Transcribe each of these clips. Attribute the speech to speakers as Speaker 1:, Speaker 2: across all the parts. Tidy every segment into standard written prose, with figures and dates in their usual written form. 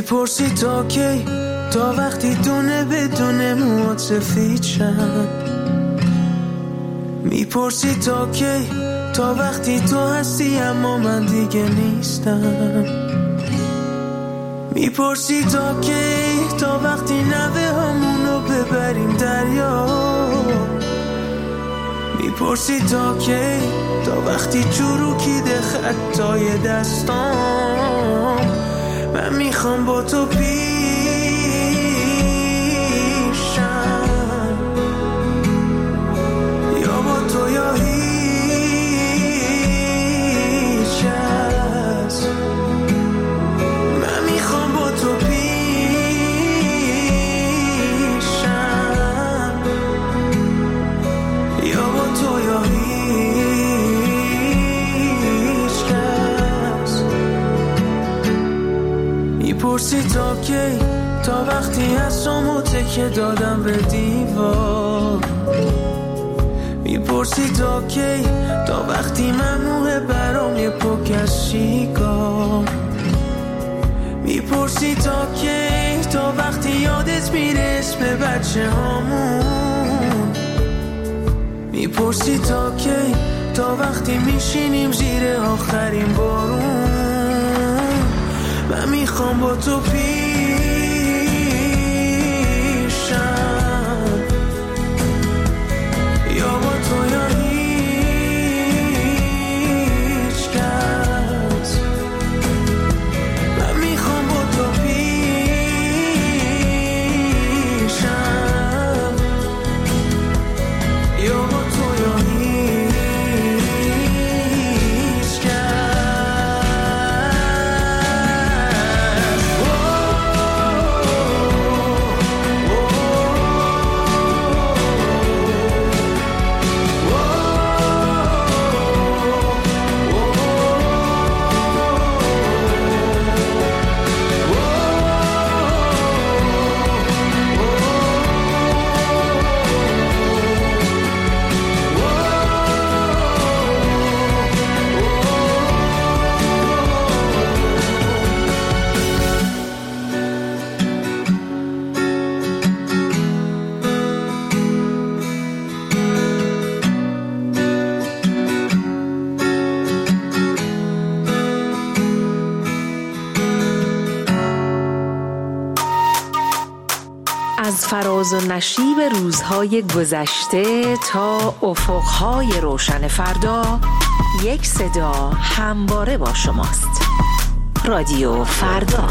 Speaker 1: میپرسی تا کی، تا وقتی دونه بدون موات سفید شم. میپرسی تا کی، تا وقتی تو هستی اما من دیگه نیستم. میپرسی تا کی، تا وقتی نوه همونو ببریم دریا. میپرسی تا کی، تا وقتی چروکیده خطای دستام. من میخوام با تو پیشم، یا با تو یا هیچ کس. من میخوام با تو پیشم، یا با تو یا هیچ کس. میپرسی تا کی، تا وقتی هستم تکه دادم به دیوار. میپرسی تا کی، تا وقتی ممنوعه برام یه پک از شیکار. میپرسی تا کی، تا وقتی یادت میره اسم بچه هامون. میپرسی تا کی، تا وقتی میشینیم زیر آخرین بارون. من میخوام با تو پیشم، یا با تو یا هیچ کس. من میخوام با تو پیشم، یا با تو یا هیچ کس.
Speaker 2: از فراز و نشیب روزهای گذشته تا افقهای روشن فردا، یک صدا همواره با شماست. رادیو فردا.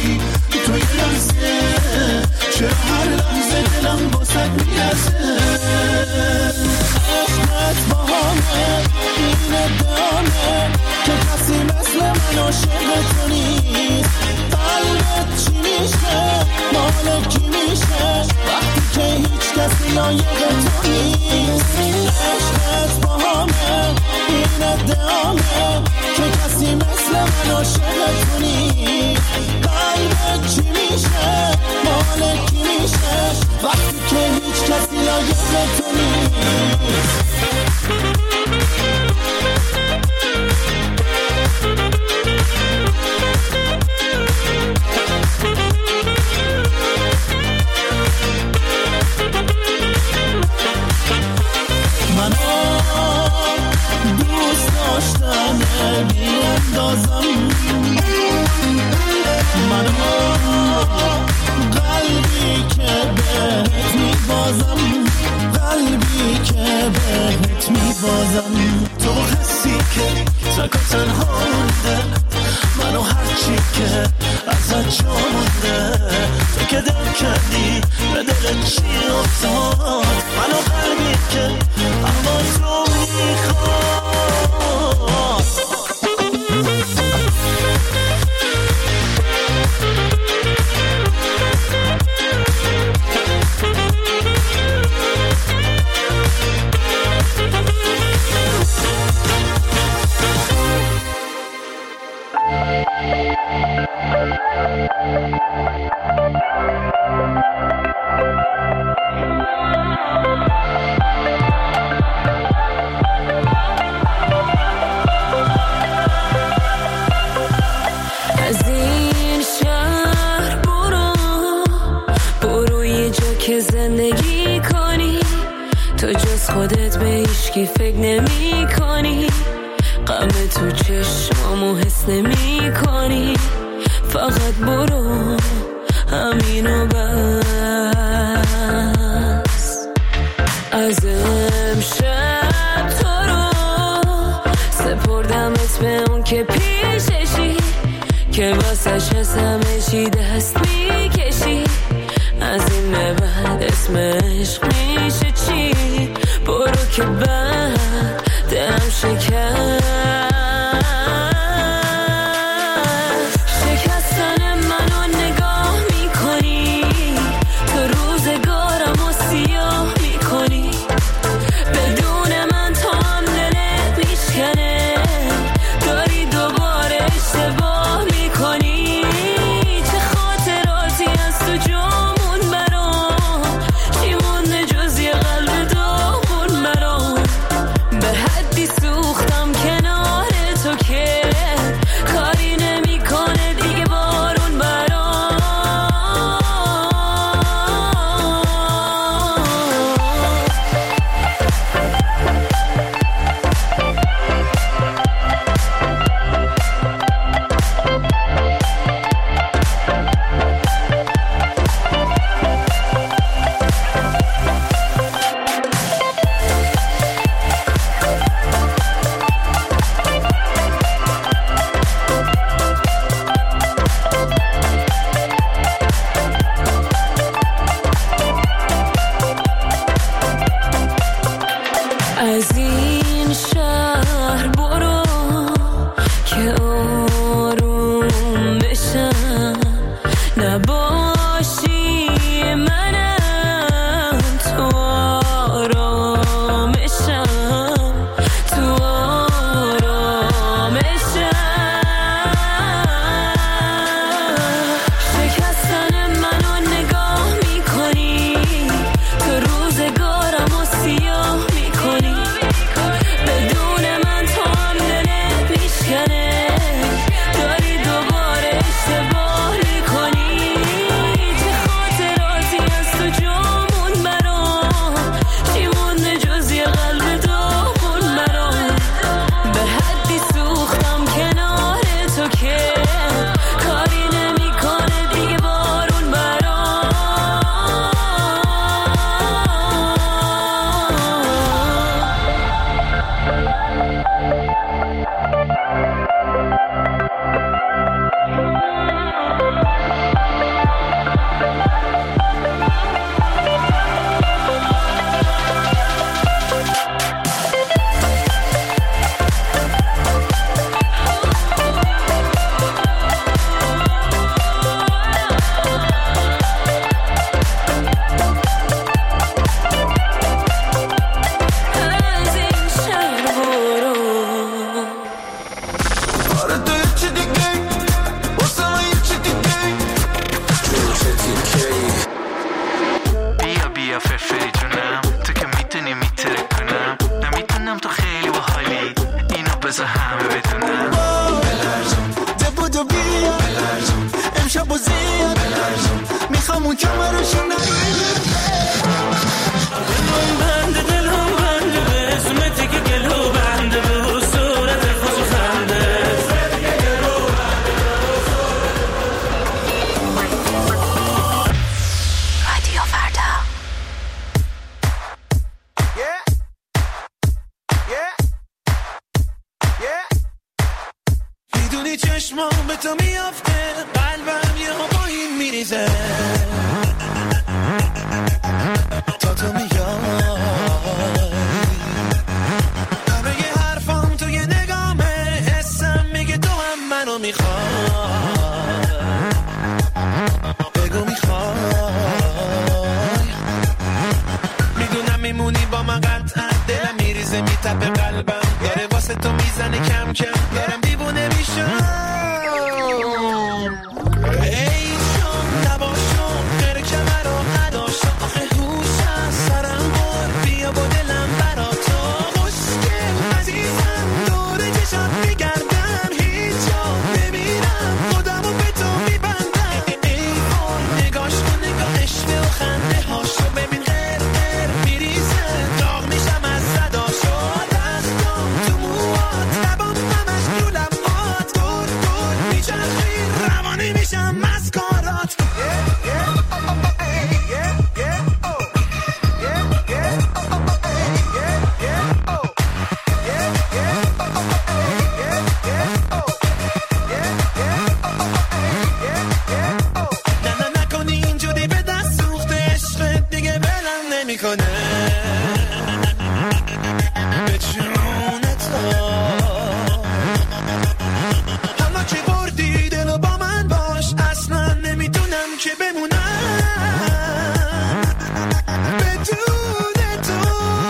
Speaker 1: باشی توی لحظه، چرا هر لحظه دلم باست میرسه. عشقت با همه این ادامه که کسی مثل من عاشق تو نیست. قلبت چی میشه مال کی میشه وقتی که هیچ کسی لایق تو نیست. عشقت با همه این ادامه که کسی مثل من عاشق تو نیست. قلبت چی میشه مال کی میشه وقتی که هیچ کسی لایق تو نیست. دوست داشتنه بیاندازم منو، قلبی که بهت میبازم، قلبی که بهت میبازم. تو حسی که تک و تنها مونده منو، هرچی که ازت جا مونده. تو که دل کردی به دلت چی افتاد، منو قلبی که اما تو میخواد.
Speaker 3: خودت به هیچکی فکر نمی کنی، غم تو چشمامو حس نمی کنی. فقط برو همینو بس. از امشب تو رو سپردمت به اون که پیششی، که واسش از همه چی دست میکشی. از این به بعد اسم عشق میشه چی؟ برو که بعد دلم شکستن منو نگاه میکنی، تو روزگارمو سیاه میکنی. بدون من تو هم دلت میشکنه، داری دوباره اشتباه میکنی. چه خاطراتی از تو جامون برام، چی مونده جز یه قلب داغون برام.
Speaker 1: همون کمرشو نمیره دلم بنده به اسمتی که گلو بنده به صورت خوش خنده
Speaker 2: رادیو فردا.
Speaker 1: میدونی چشمام به تو میافته قلبم یه ها با این میریزه تا تو میای همه یه حرفام توی نگامه حسم میگه تو هم منو میخوای بگو میخوای میدونم میمونی با من قطعا دلم میریزه میتپه قلبم داره واسه تو میزنه کم کم دارم دیوونه میشم ای جان نباشم غیر کمر و نداشم آخه هوش از سرم بر بیا با دلم برا تو خوشگل عزیزم دور چشات میگردم هیچ جا نمیرم خودمو به تو میبندم ای وای نگاش کن نگاهش و خنده هاشو ببین غیر غیر میریزه داغ میشم از صداشو دستم تو موات لبام همش رو لبات دور دور میچرخی روانی میشم مسکارات نه نکنی اینجوری به دست سوخته عشقت دیگه بلم نمیکنه به جون تو حالا که بردی دلو با من باش اصلا نمیتونم که بمونم بدون تو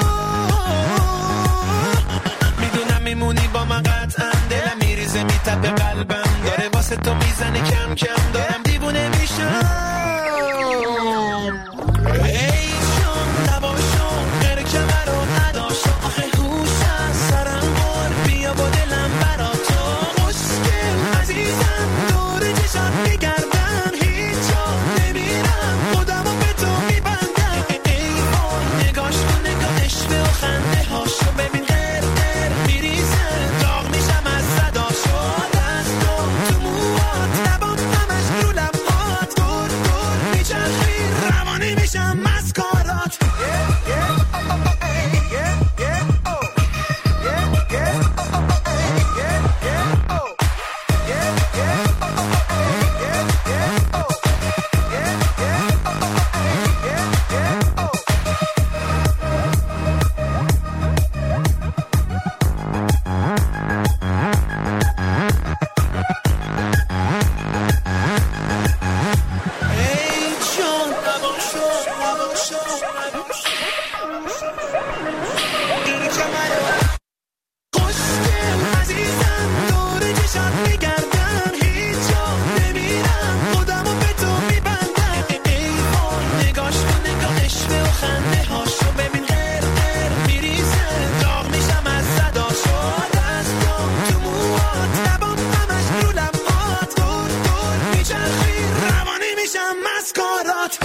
Speaker 1: میدونم میمونی با من قطعا دلم میریزه میتپه قلبم داره واسه تو میزنه کم کم دارم دیوونه میشم ای جان نباشم غیر کمر و نداشم آخه هوش از سرم بر بیا با دلم برا تو خوشگل عزیزم دور چشات میگردم هیچ جا نمیرم خودمو به تو میبندم ای وای نگاش کن نگاهش و خنده هاشو ببین غیر غیر میریزه داغ میشم از صداشو دستم تو موات لبام همش رو لبات دور دور میچرخی روانی میشم مسکارات ای جان نباشم خوشگل عزیزم دور چشات میگردم هیچ جا نمیرم خودمو به تو میبندم ای وای نگاش کن نگاهش و خنده هاشو ببین غیر غیر میریزه داغ میشم از صداشو دستم تو موات لبام همش رو لبات دور دور میچرخی روانی میشم مسکارات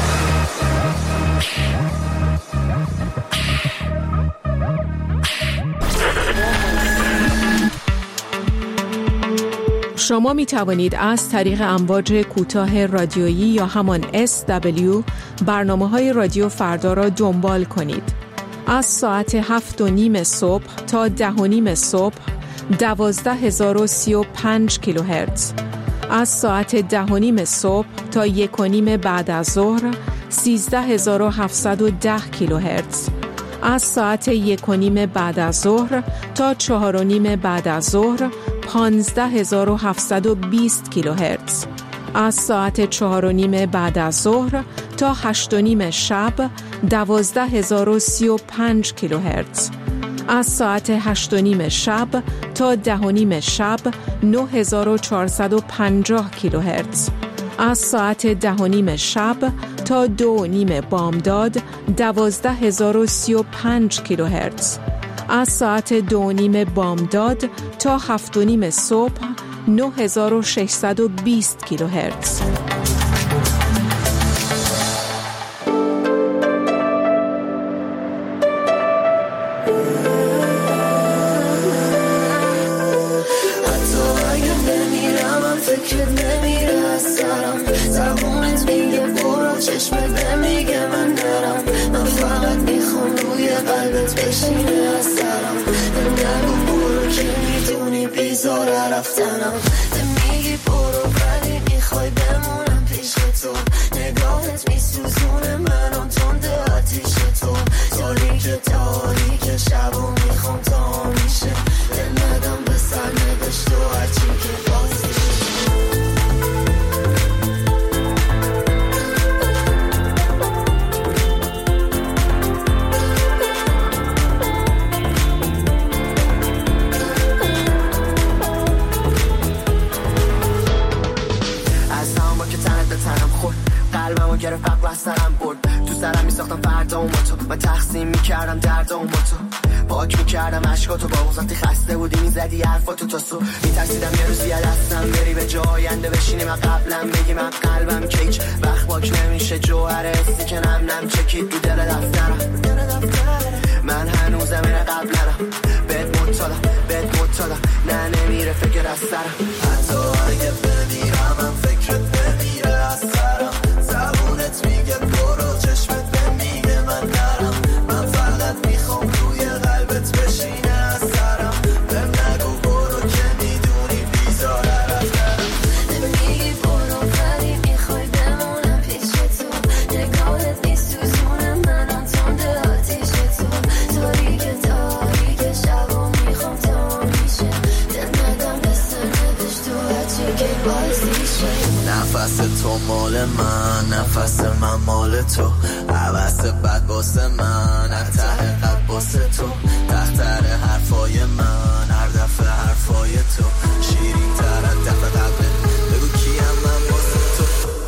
Speaker 4: شما می توانید از طریق امواج کوتاه رادیویی یا همان SW برنامه‌های رادیو فردا را دنبال کنید. از ساعت 7:30 صبح تا 10:30 صبح 12035 کیلوهرتز. از ساعت 10:30 صبح تا 1:30 بعد از ظهر 13710 کیلوهرتز. از ساعت 1:30 بعد از ظهر تا 4:30 بعد از ظهر 15720 کیلوهرتز. از ساعت 4:30 بعد از ظهر تا 8:30 شب 12035 کیلوهرتز. از ساعت 8:30 شب تا 10:30 شب 9450 کیلوهرتز. از ساعت 10:30 شب تا 2:30 بامداد 12035 کیلوهرتز. از ساعت 2:30 بامداد تا 7:30 صبح 9620 کیلوهرتز.
Speaker 3: فکرت نمیره از سرم زبونت میگه برو چشمت نمیگه من نرم من فقط میخوام روی قلبت بشینه از سرم نگو برو که میدونی بیزاره رفتنم میگی برو ولی میخوای بمونم پیش تو نگاهت میسوزونه منم تنده آتیش تو تاریک شبو میخوام تا میشه دل ندم به سر نداشت و هرچی که بازی
Speaker 5: قلبمو گرفت عقل از سرم برد تو سرم میساختم فردا و ما تو من تقسیم میکردم درد و ما تو پاک میکردم عشقاتو با وقتی خسته بودی میزدی حرفاتو تا صبح میترسیدم یه روزی دستم بری به جای آینده بشینی من قبلم بگی من قلبم که هیچ وقت پاک نمیشه جوهر حسی که نم چکید تو دل دفترم من هنوزم این قبلم بهت مطالم نه نمیره فکر از سرم حتی اگه بمیرم من فکرت نمیره از سرم زبونت میگه برو چشمت نمیگه من نرم من فقط میخوام روی قلبت بشینه از سرم بهم نگو برو که میدونی بیزاره رفتنم
Speaker 3: میگی برو ولی میخوای بمونم پیش تو نگاهت میسوزونه منم تنده آتیش تو تاریک شبو میخوام تا میشه دل ندم به سر نداشت تو هرچی که بازی شه
Speaker 5: نفس تو مال من نفس من مال تو عوض بد باسه من ته قد باسه تو تختر حرفای من هر دفعه حرفای تو شیرین تر از دفعه قبله بگو کیم من باسه تو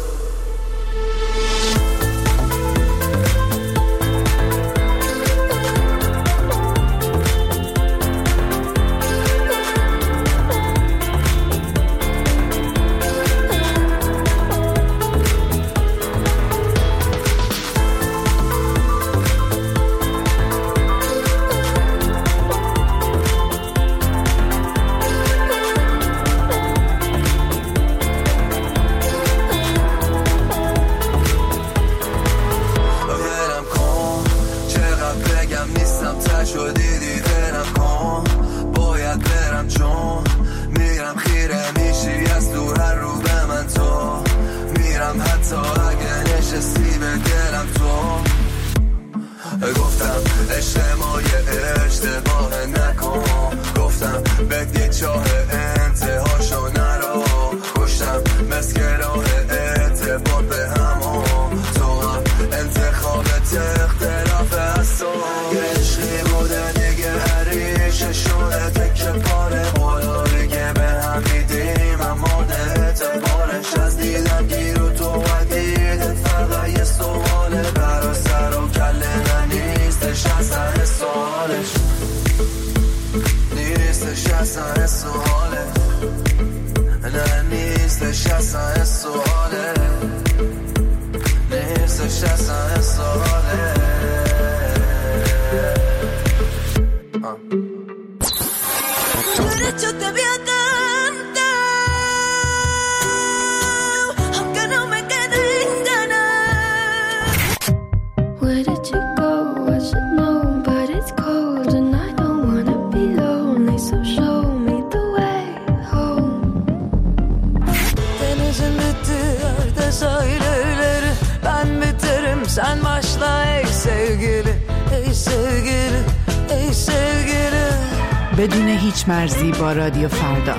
Speaker 3: Sen başla ey sevgili, ey sevgili, ey sevgili.
Speaker 6: بدون هیچ مرزی با رادیو فردا.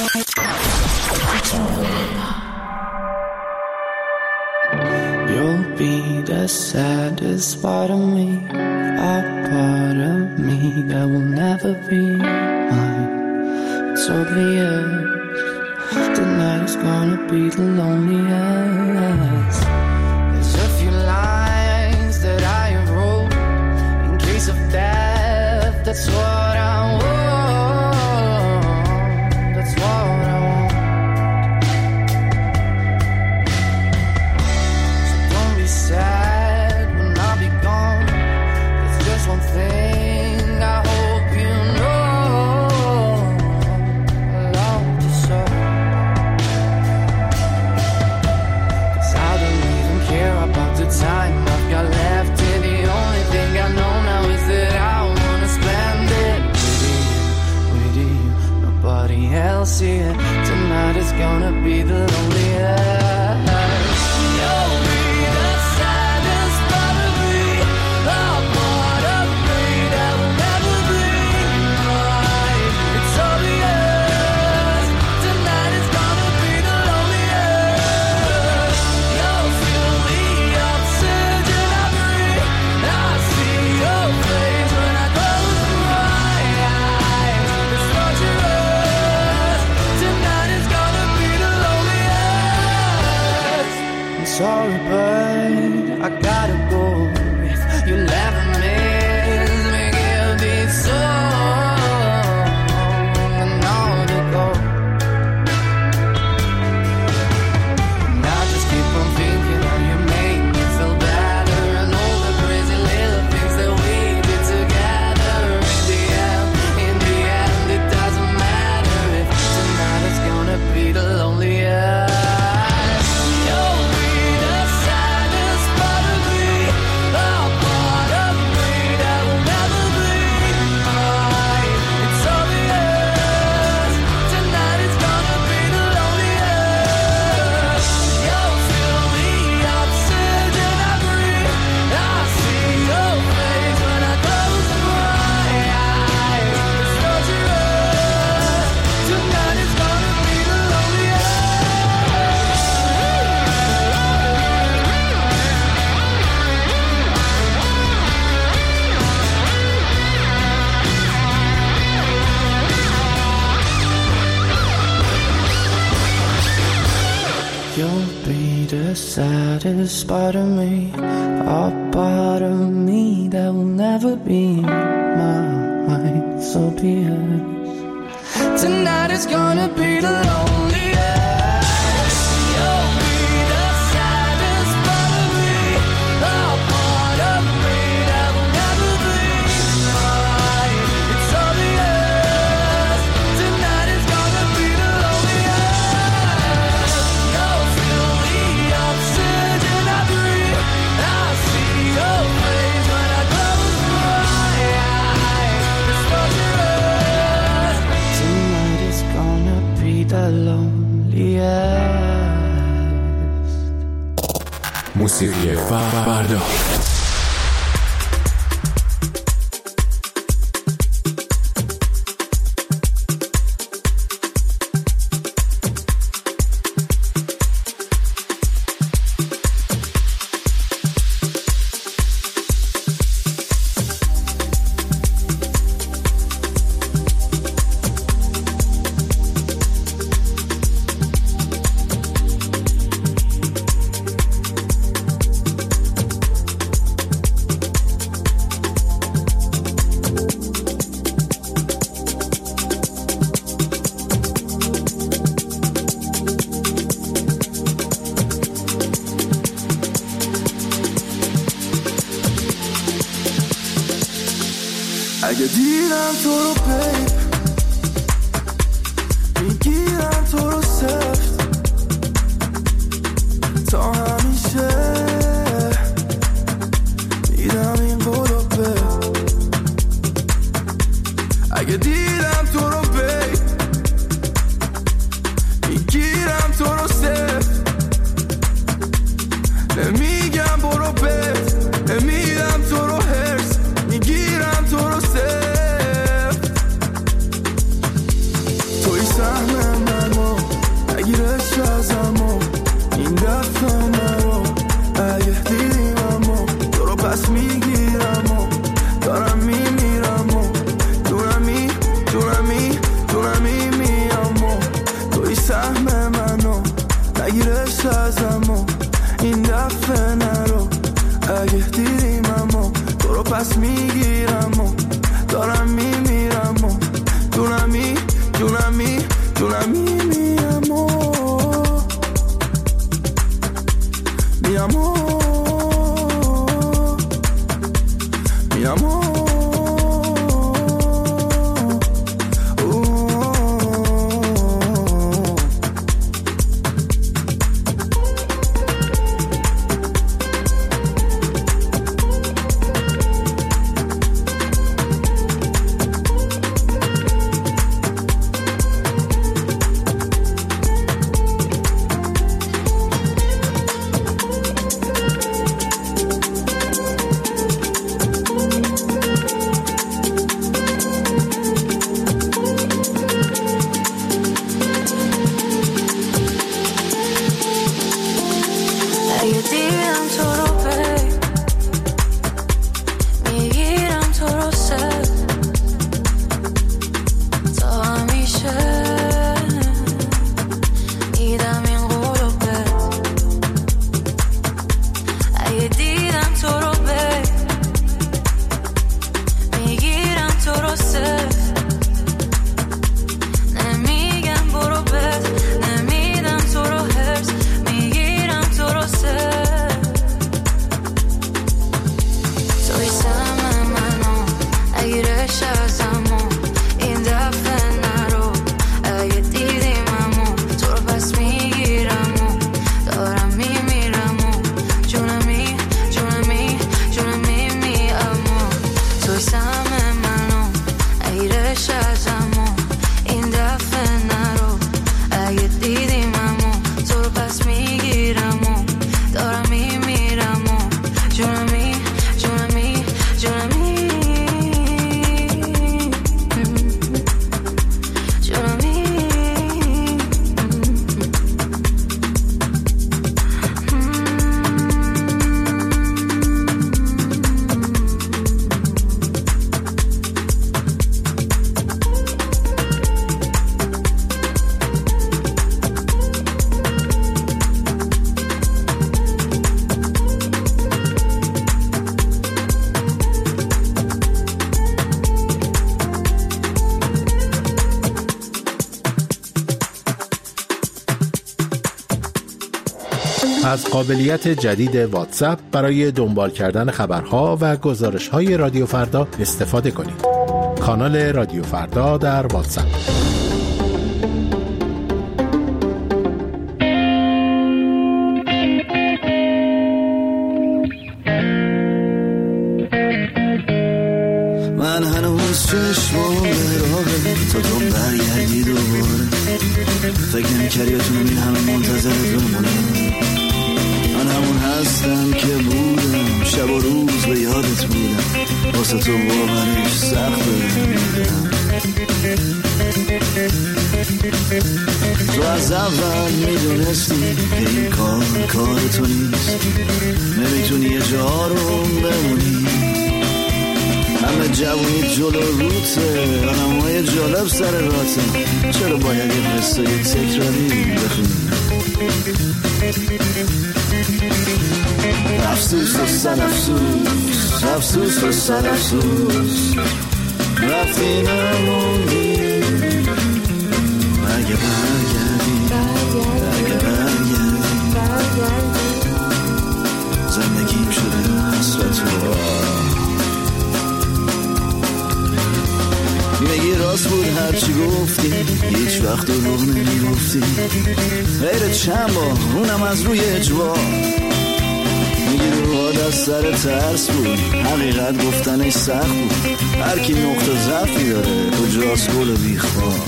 Speaker 1: You'll be the saddest part of me, a part of me that will never be mine. It's obvious tonight is gonna be the loneliest. There's a few lines that I have wrote in case of death. That's what I want. That's what I want. So don't be sad when I'll be gone. There's just one thing I hope you know. I love you so.
Speaker 5: is gonna be the loneliest. You'll be the saddest part of me, a part of me that will never be mine. It's obvious, tonight is gonna be the loneliest. You'll feel the oxygen I breathe. I see your face when I close my eyes. It's torturous, tonight is gonna be the loneliest. I'm sorry, but I gotta go. If you never miss me, give this song and on to go. And I just keep on thinking how you make me feel better, and all the crazy little things that we did together. In the end, it doesn't matter if tonight is gonna be the loneliest. You'll be the saddest part of me, a part of me that will never be mine. It's obvious, tonight is gonna be the loneliest. You'll feel the oxygen I breathe. I see your face when I close my eyes. It's torturous, tonight is gonna be the loneliest. You'll be the saddest part of me, a part of me that will never be mine. So be it. Tonight is gonna be the loneliest. You'll be the saddest part of me, a part of me that will never be mine. It's obvious, tonight is gonna be the loneliest. You'll feel the oxygen I breathe. I see your face when I close my eyes. It's torturous, tonight is gonna be the loneliest.
Speaker 7: موسیقی فردا.
Speaker 1: اگه دیدم تو رو بیب میگیرم تو رو سفت تا همیشه میدم این قولو بیب. اگه دیدم تو رو بیب میگیرم تو رو سفت نمیگم برو بیب نمیدم تو رو هرس میگیرم تو رو سفت. توی سهم منو نگیرش ازمو این دفعه نرو. اگه دیدیممو تو رو پس میگیرم و دارم میمیرم و دونمی میام و توی سهم منو نگیرش ازمو این دفعه نرو. اگه دیدیممو تو رو پس میگیرم و دارم میمیرم و دونمی میام و
Speaker 8: از قابلیت جدید واتساپ برای دنبال کردن خبرها و گزارش‌های رادیو فردا استفاده کنید. کانال رادیو فردا در واتساپ.
Speaker 9: من هنوز چشمام به راهه تا تو برگردی دوباره. فکر نمی‌کردی بتونم این همه منتظرت بمونم. من همون هستم که بودم، شب و روز به یادت بودم، واسه تو باورش سخته میدونم. تو از اول میدونستی که این کار تو نیست، نمیتونی یه جا رو بمونی. همه جوونی جلو روته، آدمای جالب سر راته، چرا باید یه قصه تکراری بخونی؟ افسوس و سر افسوس، افسوس و سر افسوس، رفتی نموندی. اگه برگردی، اگه برگردی، زندگیم شده حسرت و میگی راست بود هرچی گفتی، هیچ وقت رو نمیگفتی، غیر چند بار اونم از روی اجبار. میگی روحات از سر ترس بود، حقیقت گفتنش سخت بود، هر کی نقطه ضعفی داره کجاست گل بیخواه.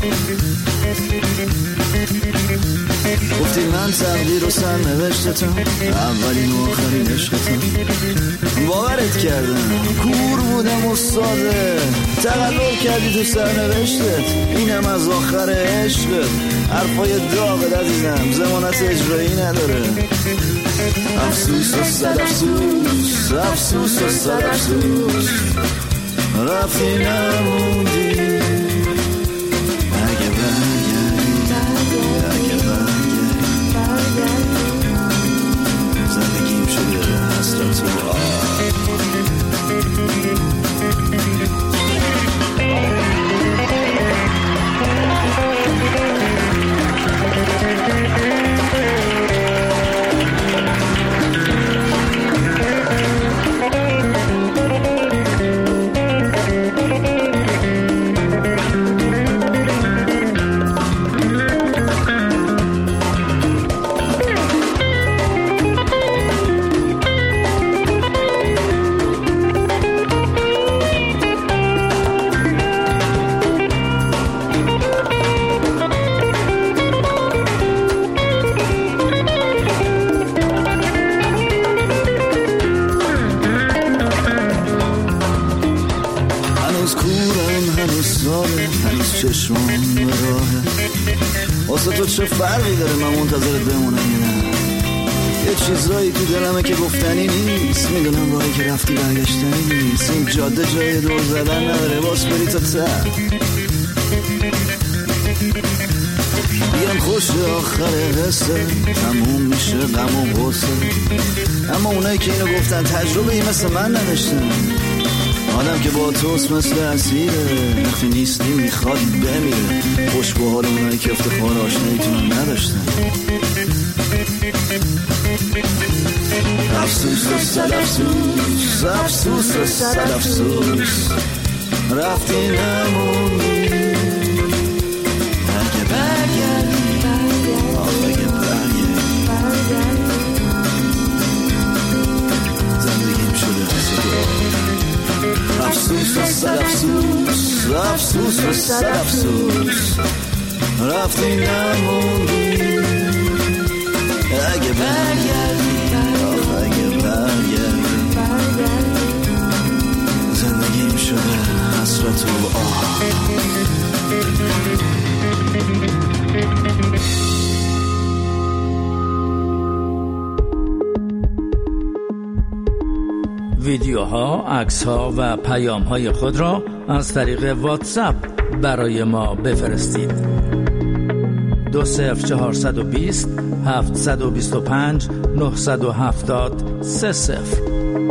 Speaker 9: گفتی من تقدیر و سرنوشتتم، اولین و آخرین عشقتم. باورت کردم، کور بودم و ساده، تقلب کردی تو سرنوشتت، اینم از آخر عشقت. حرفای داغت عزیزم ضمانت اجرایی نداره. افسوس و صد افسوس، افسوس و صد افسوس، رفتی نموندی. اگه برگردی، اگه برگردی، زندگیم شده حسرت و چشمام به راهه. واسه تو چه فرقی داره من منتظرت بمونم یا نه؟ یه چیزایی تو دلمه که گفتنی نیست، میدونم راهی که رفتی برگشتنی نیست. این جاده جای دور زدن نداره، باز بری تا ته. بگم خوش آخر قصه، تموم میشه غم و غصه. اما اونایی که اینو گفتن تجربه ای مثل من نداشتن. آدم که با توست مثل اسیره، وقتی نیستی میخواد بمیره. خوش به حال اونایی که افتخار آشناییتون نداشتن. افسوس و صد افسوس، افسوس و صد افسوس، رفتی نموندی. اگه برگردی، اگه برگردی، زندگیم شده حسد. افسوس و صد افسوس، افسوس و صد افسوس، رفتی نموندی. اگه برگردی، اگه برگردی، زندگیم شده حسرت و آه.
Speaker 10: ویدیوها، عکس‌ها و پیام‌های خود را از طریق واتساپ برای ما بفرستید. 20420 725 970 30.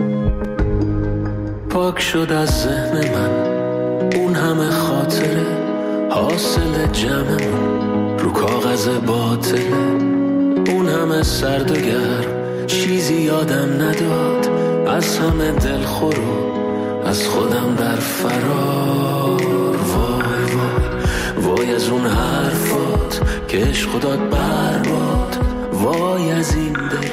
Speaker 11: پاک شد از ذهن من اون همه خاطره، حاصل جمعمون رو کاغذ باطله. اون همه سرد و گرم چیزی یادم نداد، از همه دلخور و از خودم در فرار. وای وای وای از اون حرفات که عشق داد برباد، وای از این دل.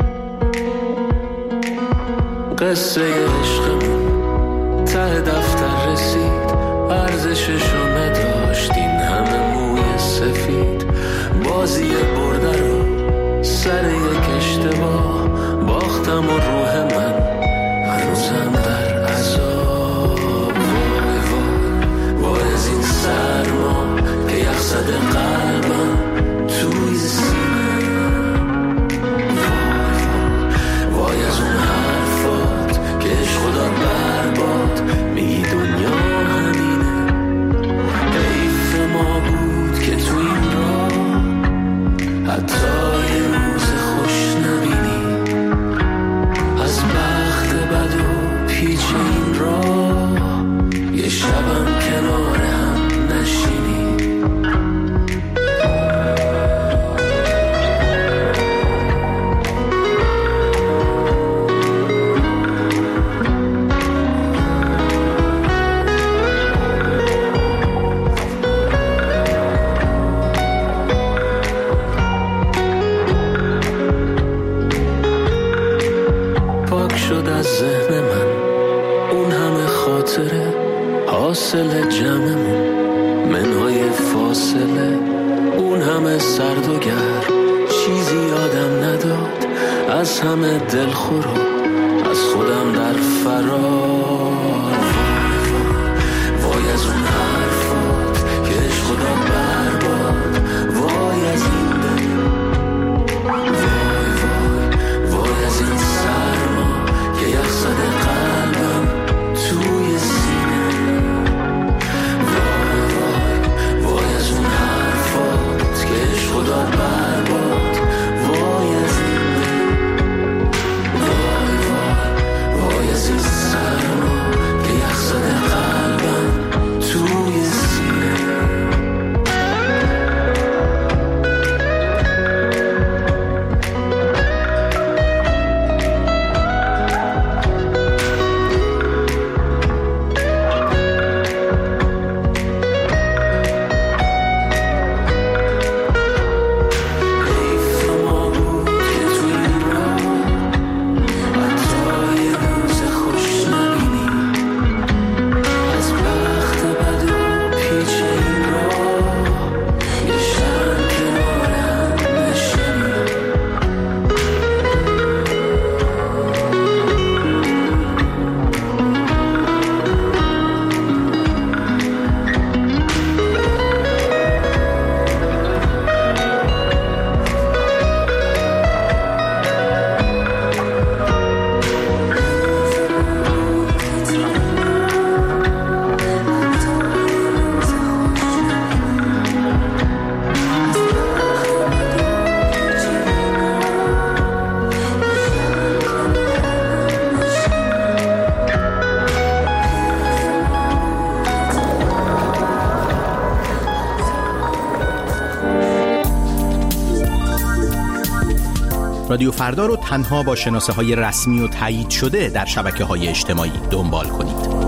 Speaker 11: قصه عشقمون ته دفتر رسید، ارزششو نداشت این همه موی سفید. بازی برده رو سر یک اشتباه باختم و روح من هنوزم در عذاب. وای وای وای از این سرما که یخ زده قلبم توی سینه. وای وای وای از اون حرفات که عشق داد برباد، میگی دنیا همینه. حیف ما بود که تو این راه حتی یه روز خوش نبینی، از بخت بد و پیچ این راه یه شبم کنار هم نشینی. ذهن من اون همه خاطره حاصل جمعمون، منهای فاصله اون همه سرد و گرم چیزی یادم نداد، از همه دلخور و از خودم در فرار. وای از اون حرفات که عشق داد برباد، وای از این دل. وای وای وای از این سرما که یخ زده قلبم توی سینه. وای وای وای از اون حرفات که عشق داد برباد، وای از این دل. وای وای وای از این سرما که یخ زده قلبم توی سینه.
Speaker 12: رادیو فردا رو تنها با شناسه‌های رسمی و تایید شده در شبکه‌های اجتماعی دنبال کنید.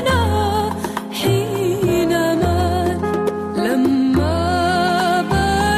Speaker 3: حينما لما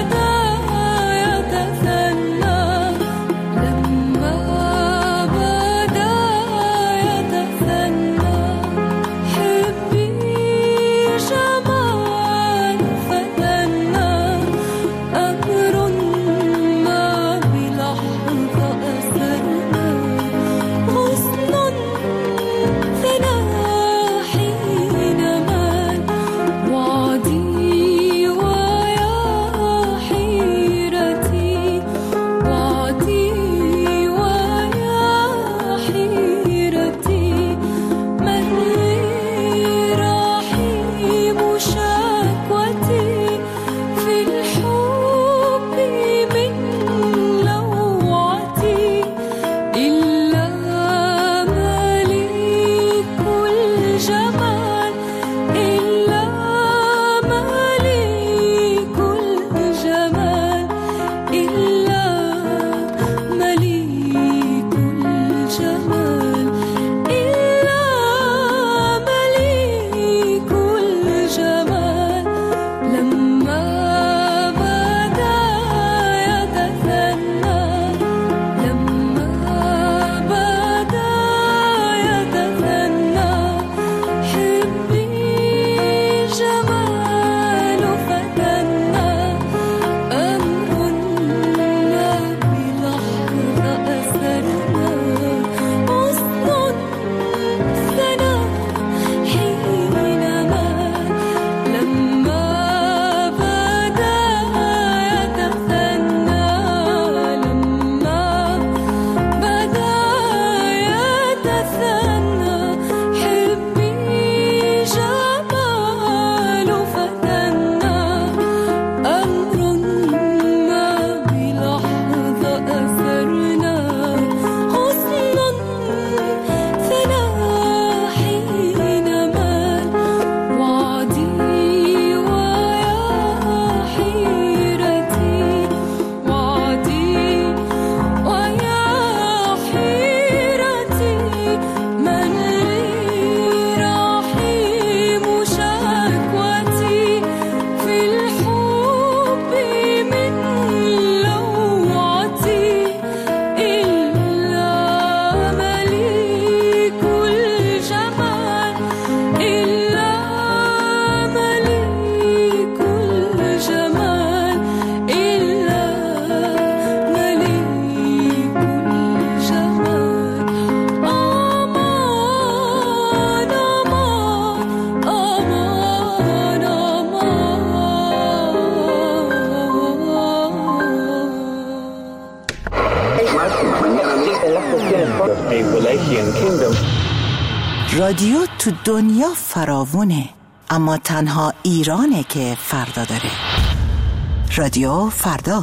Speaker 6: رادیو تو دنیا فراوونه، اما تنها ایرانه که فردا داره. رادیو فردا.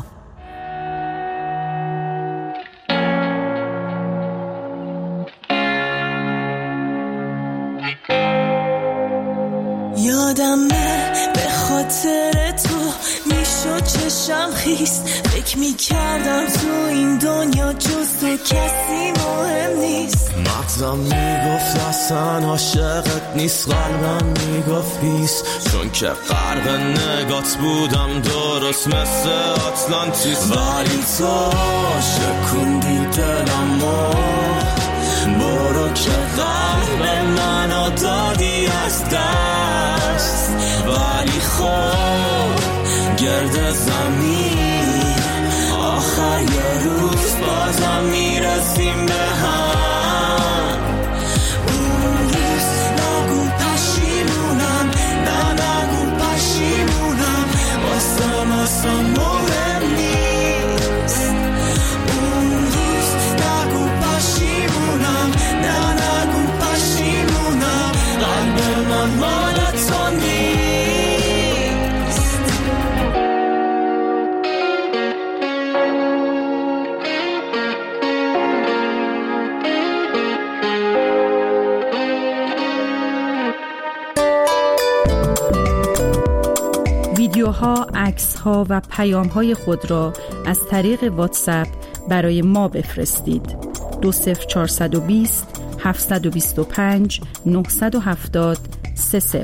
Speaker 13: یادمه به خاطر تو میشد چشم خیس، فکر میکردم تو این دنیا جز تو کسی مهم نیست.
Speaker 1: مغزم میگفت اصلا عاشقت نیست، قلبم میگفت بیست، چون که غرق نگات بودم درست مثل آتلانتیس. ولی تو شکوندی دلمو، برو که قلب منو دادی از دست. ولی خب گرد زمین آخر یه روز بازم میرسیم به هم. اون روز نگو پشیمونم، نه نگو پشیمونم، واسه مهم نیست. اون روز نگو پشیمونم، نه نگو پشیمونم، قلب من مال تو نیست.
Speaker 14: ویدیوها، عکس‌ها و پیام‌های خود را از طریق واتساپ برای ما بفرستید. 20420 725 970 30.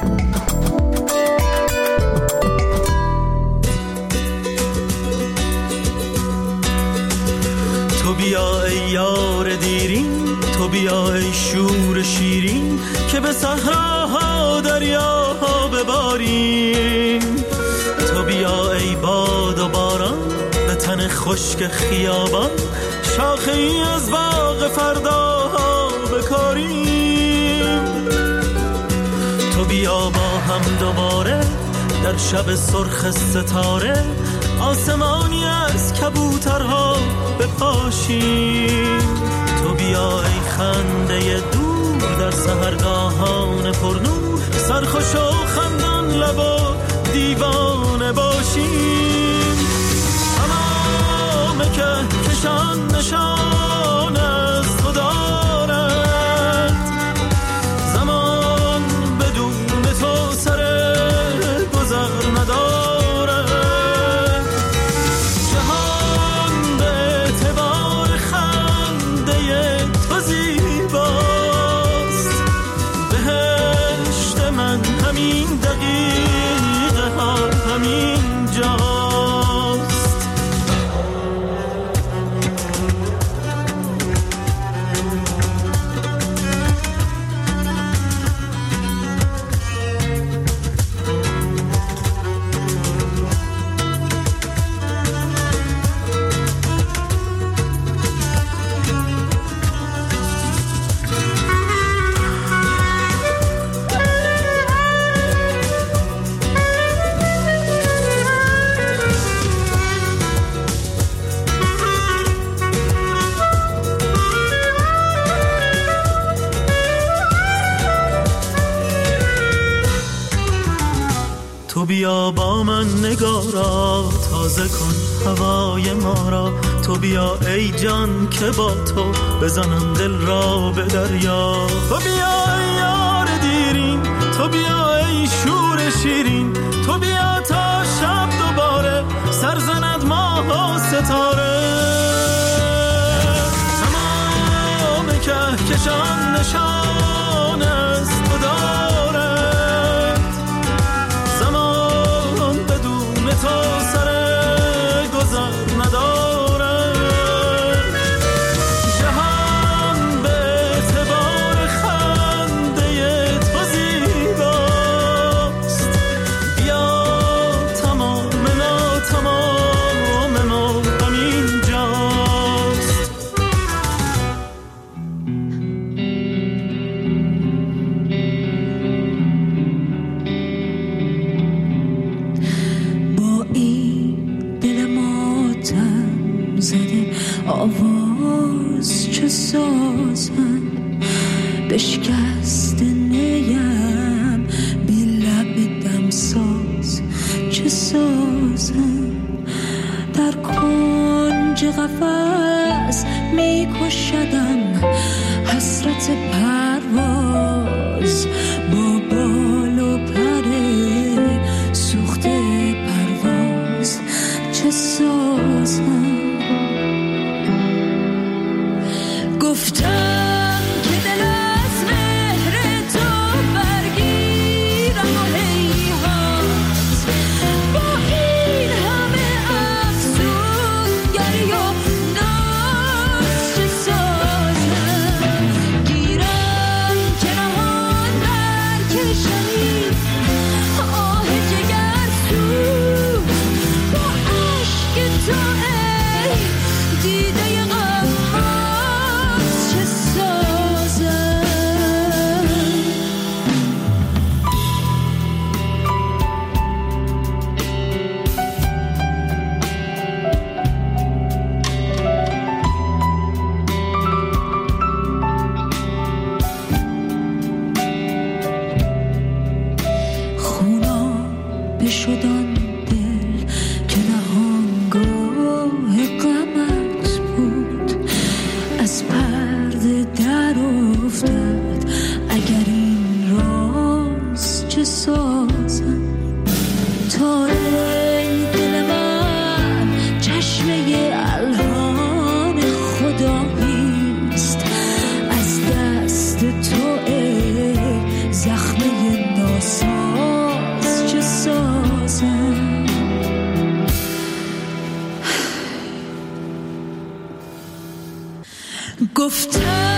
Speaker 1: تو بیا ای یار دیرین، تو بیا ای شور شیرین، که به صحراها دریاها بباریم. تو بیا ای باد و باران، به تن خشک خیابان، شاخه ای از باغ فرداها بکاریم. تو بیا با هم دوباره در شب سرخ ستاره، آسمانی از کبوترها بپاشیم. تو بیا ای خنده دور در سحرگاهان پرنور، سرخوش و خندان لب و دیوانه باشیم. تمام که کشان نشان از تو دارد، زمان بدون تو سر گذر ندارد. جهان به اعتبار خنده تو زیباست، بهشت من همین دقیقه ها همین جاست. تو بیا با من نگارا، تازه کن هوای ما را. تو بیا ای جان که با تو بزنم دل را به دریا. تو بیا ای یار دیرین، تو بیا ای شور شیرین، تو بیا تا شب دوباره سر زند ماه و ستاره. تمام کهکشان نشان از تو دارد، زمان بدون تو سر گذر ندارد. جهان به اعتبار خنده تو زیباست، بیا تمام ناتمام ما همین جاست.
Speaker 13: با این دل ماتم زده آواز چه سازن، به بشکست نیم بی لب دمساز چه سازم در کنج قفس میکشدم حسرت پرواز با بال و پر سوخته پرواز چه سازم گفتم که دل از مهر تو برگیرم و هیهات با این همه افسونگری و ناز چه سازم گیرم که نهان برکشمی آه جگرسوز با عشق تو ای دیده غماز چه سازم خونا بشدان دل که نهانگاه غمت بود از پرده در افتاد اگر این راز چه سازم تا ای دل من چشمه الهان خداییست از دست تو ای زخمه ناساز چه سازم گفتم